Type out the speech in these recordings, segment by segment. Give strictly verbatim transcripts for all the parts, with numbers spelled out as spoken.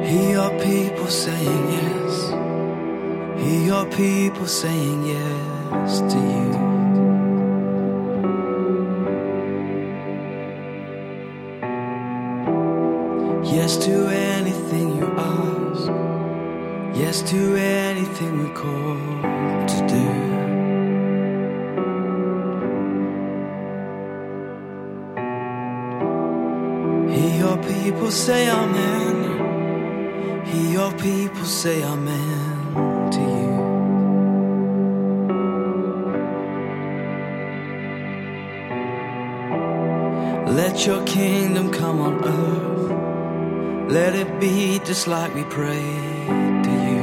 Hear your people saying yes. Hear your people saying yes to you. Yes to anything you ask. Yes to anything we call to do. Hear your people say amen. Hear your people say amen to you. Let your kingdom come on earth. Let it be just like we prayed to you.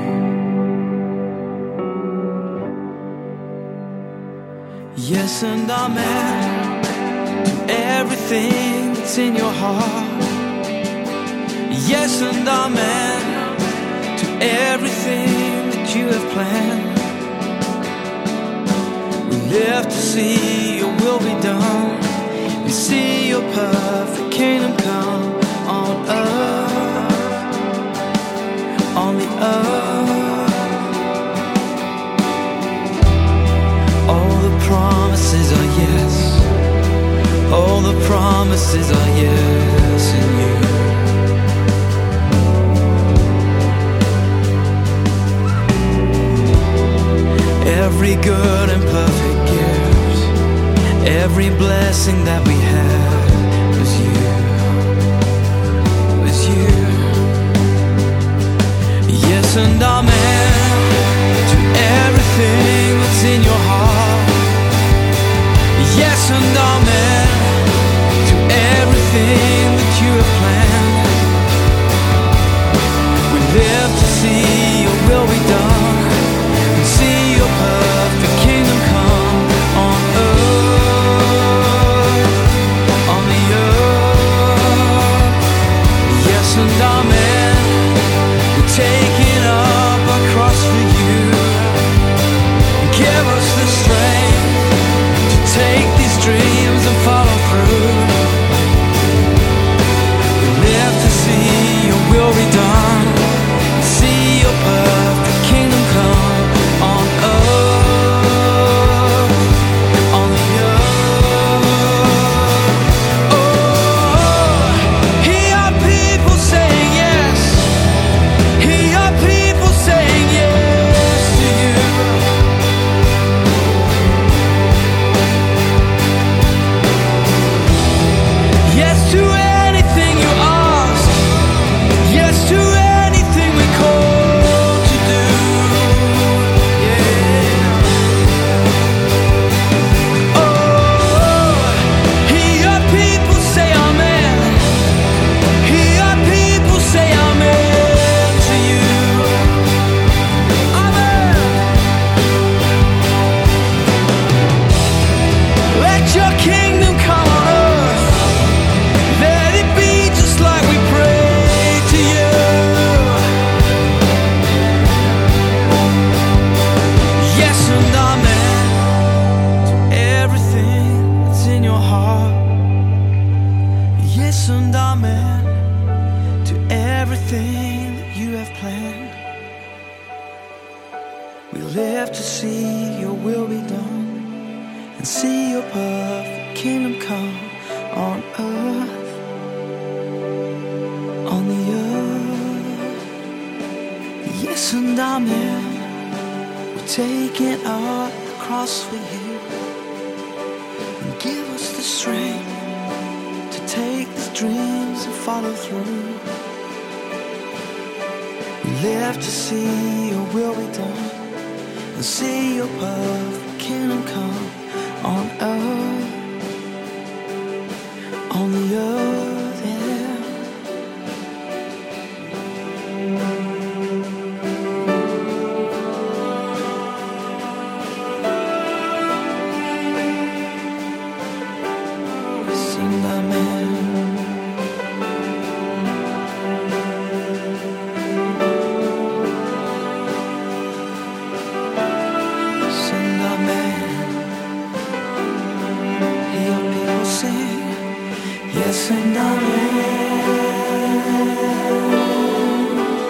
Yes and amen to everything that's in your heart. Yes and amen to everything that you have planned. We live to see your will be done. We see your perfect kingdom come on earth, on the earth. All the promises are yes. All the promises are yes in you. Every good and perfect gift, every blessing that we had was you, was you. Yes and amen to everything that's in your heart. Yes and amen to everything that you have planned. We live to see your will be done, and see your perfect kingdom come on earth, on the earth. Yes and amen. We're taking up our cross for you. Give us the strength to take these dreams and follow through. We live to see your will be done, see your perfect kingdom come on earth, on the earth. Oh, hear your people saying yes. Hear your people saying yes to you. Yes to anything you ask. Yes to anything we call to do. Yeah. Oh, hear your people say amen. Hear your people say amen to you. Amen. Let your kingdom come on earth. Let it be just like we pray to you. Yes and amen to everything that's in your heart. Yes and amen to everything that you have planned. We live to see your will be done, and see your perfect kingdom come on earth, on the earth. Yes and amen. We're taking our cross for you, and give us the strength to take these dreams and follow through. We live to see your will be done, and see your perfect kingdom come on earth, on the earth, yeah. Yes and amen. Yes and amen. Hear your people sing. Yes and amen.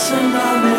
예수님의